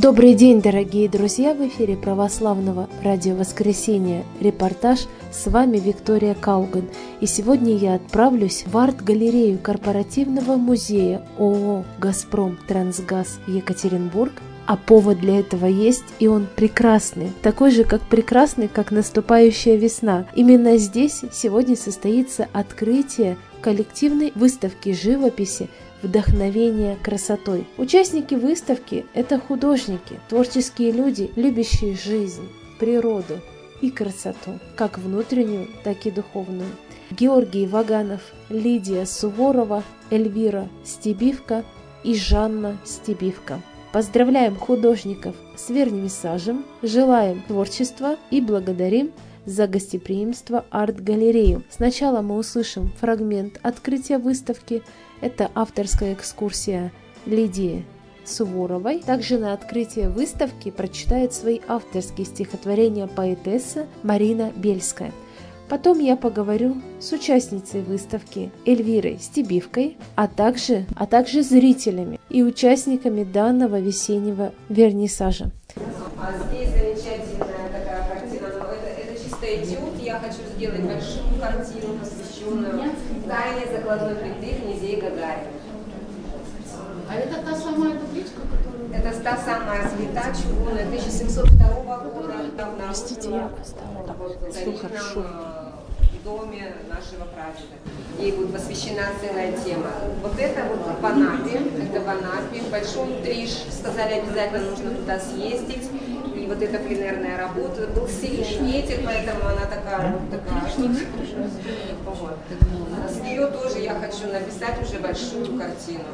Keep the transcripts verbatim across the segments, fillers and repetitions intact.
Добрый день, дорогие друзья! В эфире Православного радио Воскресенье репортаж. С вами Виктория Кауган. И сегодня я отправлюсь в арт-галерею корпоративного музея ООО «Газпром Трансгаз» Екатеринбург. А повод для этого есть, и он прекрасный. Такой же, как прекрасный, как наступающая весна. Именно здесь сегодня состоится открытие коллективной выставки живописи «Вдохновение красотой». Участники выставки – это художники, творческие люди, любящие жизнь, природу и красоту, как внутреннюю, так и духовную. Георгий Ваганов, Лидия Суворова, Эльвира Стебивка и Жанна Стебивка. Поздравляем художников с вернисажем, желаем творчества и благодарим за гостеприимство арт-галерею. Сначала мы услышим фрагмент открытия выставки. Это авторская экскурсия Лидии Суворовой. Также на открытие выставки прочитает свои авторские стихотворения поэтесса Марина Бельская. Потом я поговорю с участницей выставки Эльвирой Стебивкой, а также, а также зрителями и участниками данного весеннего вернисажа. А здесь замечательная такая картина, но это, это чисто этюд. Я хочу сделать большую картину, посвященную тайне закладной плиты князей Гагарина. А это та самая табличка, которую... Это та самая плита чугунная тысяча семьсот второго года. Простите, я поставила. Вот, Все хорошо. В доме нашего прадеда. Ей будет посвящена целая тема. Вот это вот в Анапе, это в Анапе, большой Триш, сказали, обязательно нужно туда съездить. И вот эта пленерная работа, был сильный ветер, поэтому она такая, вот такая. Вот. С нее тоже я хочу написать уже большую картину.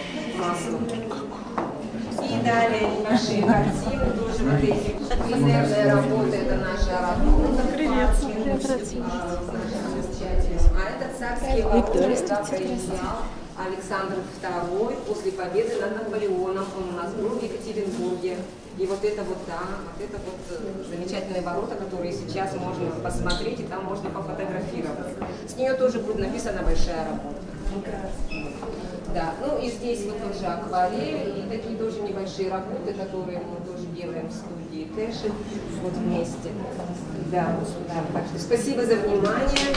И далее небольшие картины, тоже вот эти пленерные работы, это наша работа. Привет, а это царские ворота, проезжал Александр второй после победы над Наполеоном. Он у нас был в Екатеринбурге. И вот это вот, да, вот это вот замечательные ворота, которые сейчас можно посмотреть, и там можно пофотографировать. С нее тоже будет написана большая работа. Да, ну и здесь вот тоже акварель, и такие тоже небольшие работы, которые мы тоже делаем в студии Тэши, вот вместе. Да, да, так что спасибо за внимание.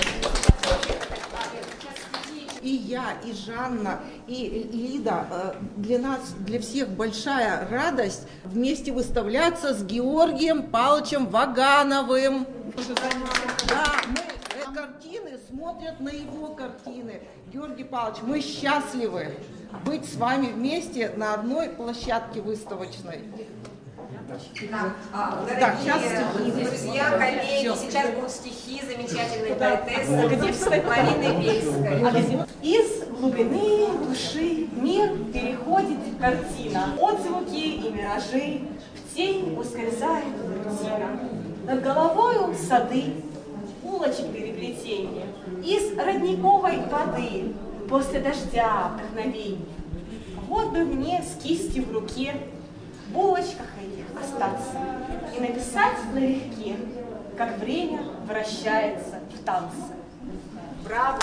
И я, и Жанна, и Лида, для нас, для всех большая радость вместе выставляться с Георгием Павловичем Вагановым. Да, мы картины смотрят на его картины. Георгий Павлович, мы счастливы быть с вами вместе на одной площадке выставочной. Да, а, да, сейчас стихи. Друзья, коллеги, сейчас будут стихи замечательной поэтессы Марины Бельской. Из глубины души мир переходит картина. Отзвуки и миражи, в тень ускользает рутина. Над головою сады, улочек переплетения, из родниковой воды, после дождя вдохновенье. Вот бы мне с кистью в руке в булочках этих остаться и написать налегке, как время вращается в танце. Браво!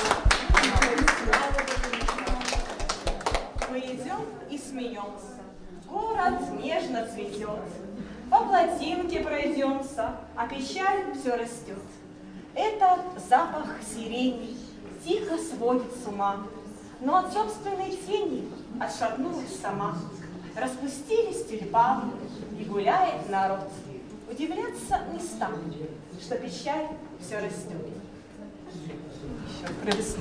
Мы идем и смеемся, город нежно цветет, по плотинке пройдемся, а печаль все растет. Этот запах сирени тихо сводит с ума, но от собственной тени отшатнулась сама. Распустились тюльпаны, и гуляет народ. Удивляться не стану, что печаль все растет. Еще про весну.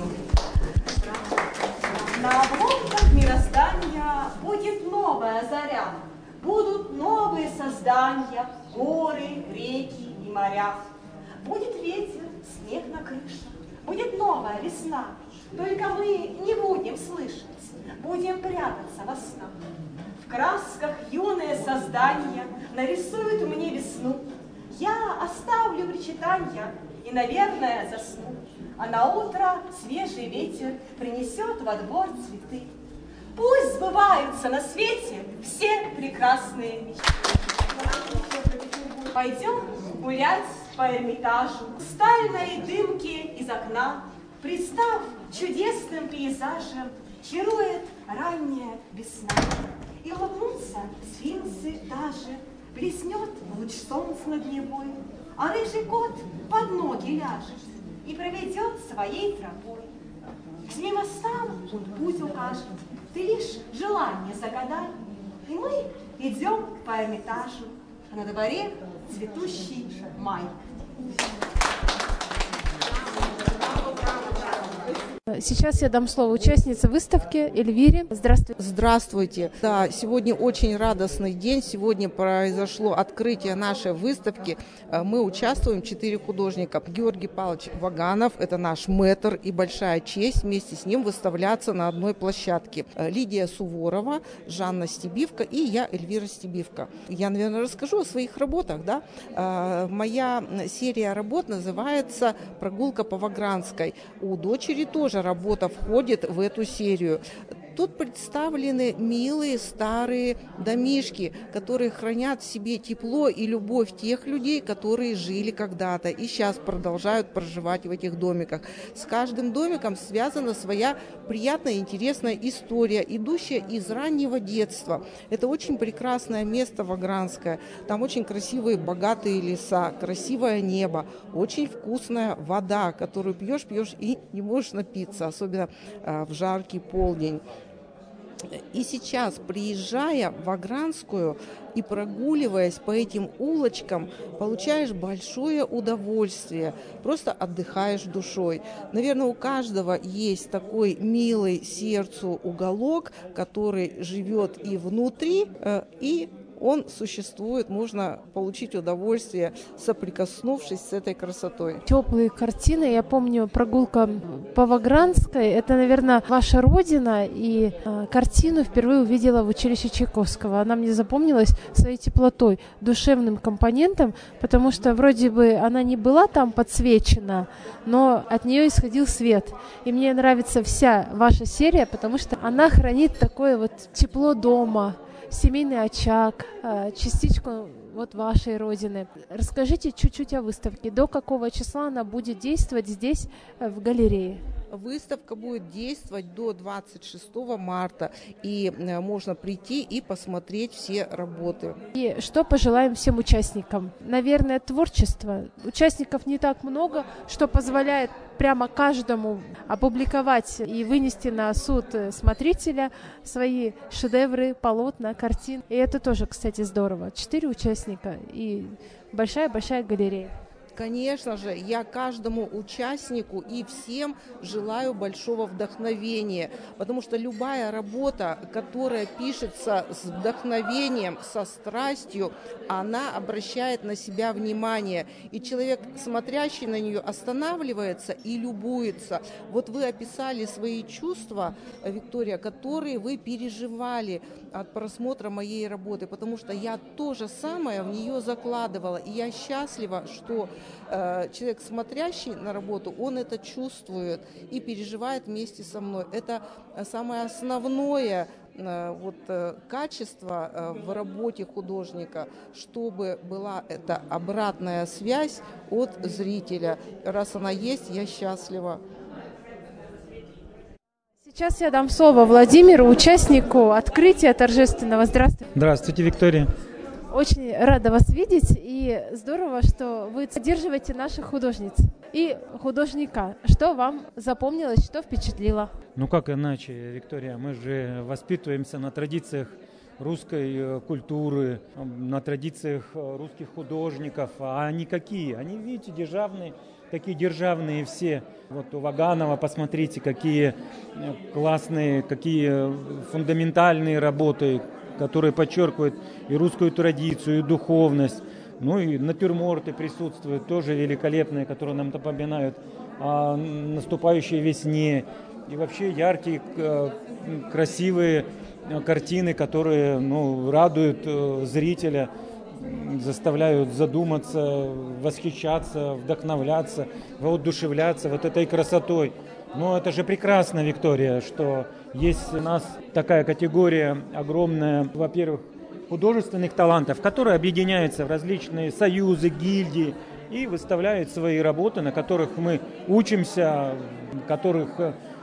На обломках мироздания будет новая заря, будут новые создания, горы, реки и моря. Будет ветер, снег на крыше, будет новая весна. Только мы не будем слышать, будем прятаться во снах. В красках юное создание нарисуют мне весну. Я оставлю причитанья и, наверное, засну. А на утро свежий ветер принесет во двор цветы. Пусть сбываются на свете все прекрасные мечты. Пойдем гулять по Эрмитажу, стальной дымки из окна, представ чудесным пейзажем чарует ранняя весна. И улыбнутся сфинксы даже, блеснет луч солнца над Невой, а рыжий кот под ноги ляжет и проведет своей тропой. К семи мостам он путь укажет, ты лишь желание загадай, и мы идем по Эрмитажу, а на дворе цветущий май. Сейчас я дам слово участнице выставки Эльвире. Здравствуйте. Здравствуйте. Да, сегодня очень радостный день. Сегодня произошло открытие нашей выставки. Мы участвуем, четыре художника. Георгий Павлович Ваганов, это наш мэтр, и большая честь вместе с ним выставляться на одной площадке. Лидия Суворова, Жанна Стебивка и я, Эльвира Стебивка. Я, наверное, расскажу о своих работах. Да? Моя серия работ называется «Прогулка по Вагранской». У дочери тоже работа входит в эту серию. Тут представлены милые старые домишки, которые хранят в себе тепло и любовь тех людей, которые жили когда-то и сейчас продолжают проживать в этих домиках. С каждым домиком связана своя приятная и интересная история, идущая из раннего детства. Это очень прекрасное место Вагранское. Там очень красивые, богатые леса, красивое небо, очень вкусная вода, которую пьешь, пьешь и не можешь напиться, особенно э, в жаркий полдень. И сейчас, приезжая в Вагранскую и прогуливаясь по этим улочкам, получаешь большое удовольствие, просто отдыхаешь душой. Наверное, у каждого есть такой милый сердцу уголок, который живет и внутри, и он существует, можно получить удовольствие, соприкоснувшись с этой красотой. Теплые картины. Я помню, прогулка по Вагранской. Это, наверное, ваша родина. И э, картину впервые увидела в училище Чайковского. Она мне запомнилась своей теплотой, душевным компонентом, потому что вроде бы она не была там подсвечена, но от нее исходил свет. И мне нравится вся ваша серия, потому что она хранит такое вот тепло дома, семейный очаг, частичку вот вашей родины. Расскажите чуть-чуть о выставке. До какого числа она будет действовать здесь, в галерее? Выставка будет действовать до двадцать шестого марта, и можно прийти и посмотреть все работы. И что пожелаем всем участникам? Наверное, творчество. Участников не так много, что позволяет прямо каждому опубликовать и вынести на суд смотрителя свои шедевры, полотна, картин. И это тоже, кстати, здорово. Четыре участника и большая-большая галерея. Конечно же, я каждому участнику и всем желаю большого вдохновения, потому что любая работа, которая пишется с вдохновением, со страстью, она обращает на себя внимание, и человек, смотрящий на нее, останавливается и любуется. Вот вы описали свои чувства, Виктория, которые вы переживали от просмотра моей работы, потому что я то же самое в нее закладывала, и я счастлива, что человек, смотрящий на работу, он это чувствует и переживает вместе со мной. Это самое основное вот, качество в работе художника, чтобы была эта обратная связь от зрителя. Раз она есть, я счастлива. Сейчас я дам слово Владимиру, участнику открытия торжественного. Здравствуйте. Здравствуйте, Виктория. Очень рада вас видеть, и здорово, что вы поддерживаете наших художниц и художника. Что вам запомнилось, что впечатлило? Ну как иначе, Виктория, мы же воспитываемся на традициях русской культуры, на традициях русских художников, а они какие? Они, видите, державные, такие державные все. Вот у Ваганова, посмотрите, какие классные, какие фундаментальные работы, которые подчеркивают и русскую традицию, и духовность. Ну и натюрморты присутствуют, тоже великолепные, которые нам напоминают о наступающей весне. И вообще яркие, красивые картины, которые, ну, радуют зрителя, заставляют задуматься, восхищаться, вдохновляться, воодушевляться вот этой красотой. Но это же прекрасно, Виктория, что есть у нас такая категория огромная, во-первых, художественных талантов, которые объединяются в различные союзы, гильдии и выставляют свои работы, на которых мы учимся, которых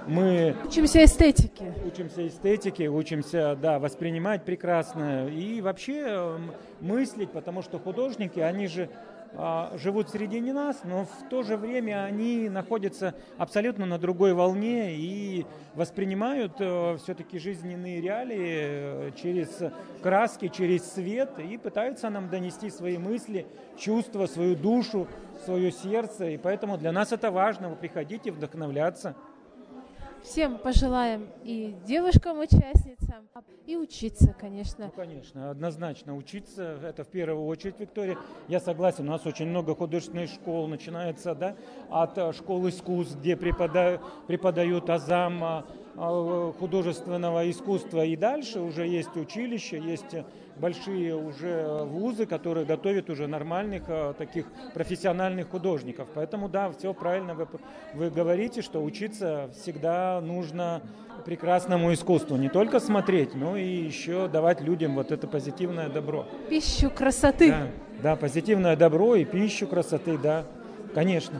мы Учимся эстетике. учимся эстетике, учимся, да, воспринимать прекрасно и вообще м, мыслить, потому что художники, они же а, живут среди нас, но в то же время они находятся абсолютно на другой волне и воспринимают э, все-таки жизненные реалии э, через краски, через свет и пытаются нам донести свои мысли, чувства, свою душу, свое сердце. И поэтому для нас это важно. Вы приходите вдохновляться. Всем пожелаем и девушкам-участницам, и учиться, конечно. Ну, конечно, однозначно учиться, это в первую очередь, Виктория. Я согласен, у нас очень много художественных школ, начинается, да, от э, школ искусств, где препода- преподают азам а, а, художественного искусства, и дальше уже есть училища, есть большие уже вузы, которые готовят уже нормальных а, таких профессиональных художников. Поэтому, да, все правильно вы, вы говорите, что учиться всегда нужно прекрасному искусству. Не только смотреть, но и еще давать людям вот это позитивное добро. Пищу красоты. Да, да, позитивное добро и пищу красоты, да, конечно.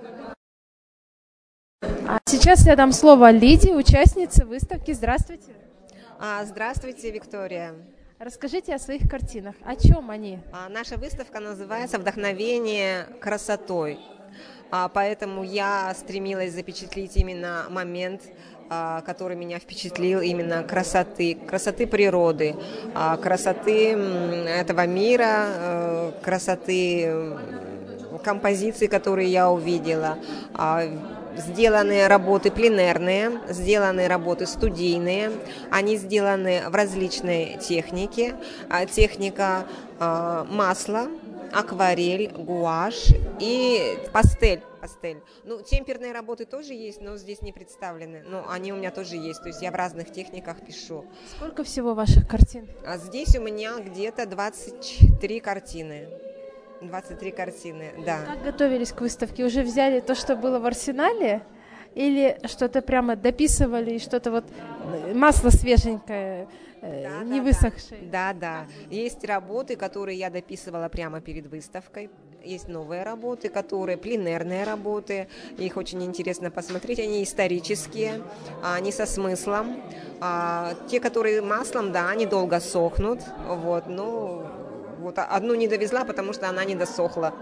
А сейчас я дам слово Лиде, участнице выставки. Здравствуйте. А, Здравствуйте, Виктория. Расскажите о своих картинах. О чем они? А, Наша выставка называется «Вдохновение красотой». А, Поэтому я стремилась запечатлеть именно момент, а, который меня впечатлил, именно красоты, красоты природы, а, красоты м, этого мира, э, красоты м, композиций, которые я увидела. А, Сделаны работы пленерные, сделаны работы студийные, они сделаны в различной технике. А, Техника а, масла, акварель, гуашь и пастель. пастель. Ну, темперные работы тоже есть, но здесь не представлены. Но они у меня тоже есть, то есть я в разных техниках пишу. Сколько всего ваших картин? А здесь у меня где-то двадцать три картины. двадцать три картины, да. Как готовились к выставке? Уже взяли то, что было в арсенале? Или что-то прямо дописывали, и что-то вот масло свеженькое, э, Да, не да, высохшее? Да, да. Есть работы, которые я дописывала прямо перед выставкой. Есть новые работы, которые пленерные работы. Их очень интересно посмотреть. Они исторические, они со смыслом. А, те, которые маслом, да, они долго сохнут. Вот, но вот одну не довезла, потому что она не досохла.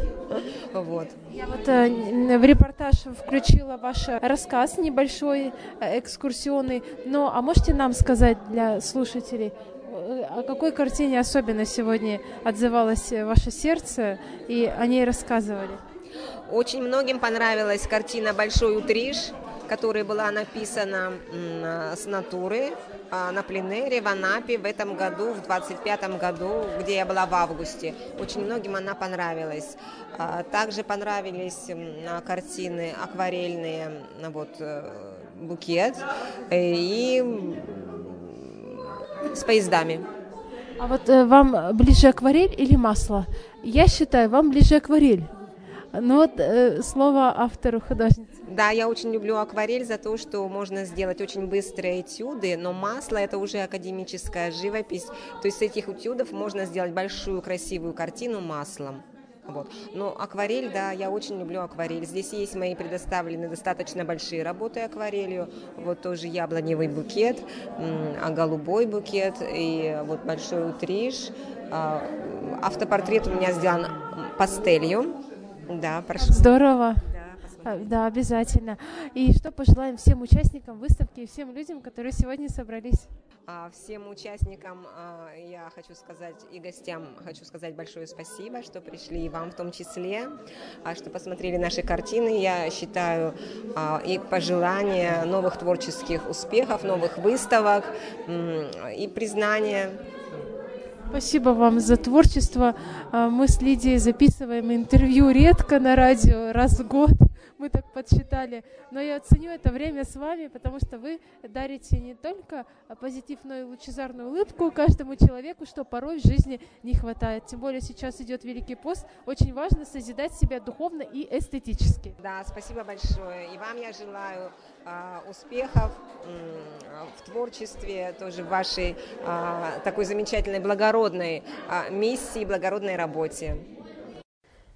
Вот. Я вот э, в репортаж включила ваш рассказ небольшой, э, экскурсионный. Но, а можете нам сказать для слушателей, э, о какой картине особенно сегодня отзывалось ваше сердце и о ней рассказывали? Очень многим понравилась картина «Большой утриж», которая была написана м, с натуры а, на пленэре в Анапе в этом году, в двадцать пятом году, где я была в августе. Очень многим она понравилась. А, также понравились м, картины акварельные, вот, э, букет и м, с поездами. А вот э, вам ближе акварель или масло? Я считаю, вам ближе акварель. Ну вот э, слово автору, художнице. Да, я очень люблю акварель за то, что можно сделать очень быстрые этюды, но масло — это уже академическая живопись. То есть с этих этюдов можно сделать большую красивую картину маслом. Вот. Но акварель, да, я очень люблю акварель. Здесь есть мои предоставлены достаточно большие работы акварелью. Вот тоже яблоневый букет, а голубой букет и вот большой утриж. Автопортрет у меня сделан пастелью. Да, прошу. Здорово. Да, да, обязательно. И что пожелаем всем участникам выставки и всем людям, которые сегодня собрались? Всем участникам я хочу сказать и гостям хочу сказать большое спасибо, что пришли, и вам в том числе, что посмотрели наши картины. Я считаю, и пожелания новых творческих успехов, новых выставок и признания. Спасибо вам за творчество. Мы с Лидией записываем интервью редко на радио, раз в год. Мы так подсчитали. Но я ценю это время с вами, потому что вы дарите не только позитивную и лучезарную улыбку каждому человеку, что порой в жизни не хватает. Тем более сейчас идет Великий пост. Очень важно созидать себя духовно и эстетически. Да, спасибо большое. И вам я желаю а, успехов м, в творчестве, тоже в вашей а, такой замечательной, благородной а, миссии, благородной работе.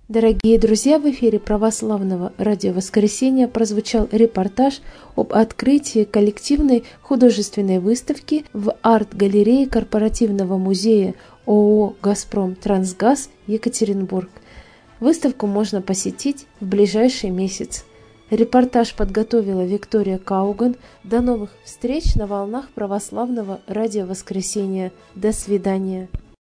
Дорогие друзья, в эфире православного радио «Воскресенье» прозвучал репортаж об открытии коллективной художественной выставки в арт-галерее корпоративного музея ООО «Газпром Трансгаз» Екатеринбург. Выставку можно посетить в ближайший месяц. Репортаж подготовила Виктория Кауган. До новых встреч на волнах православного радио «Воскресенье». До свидания.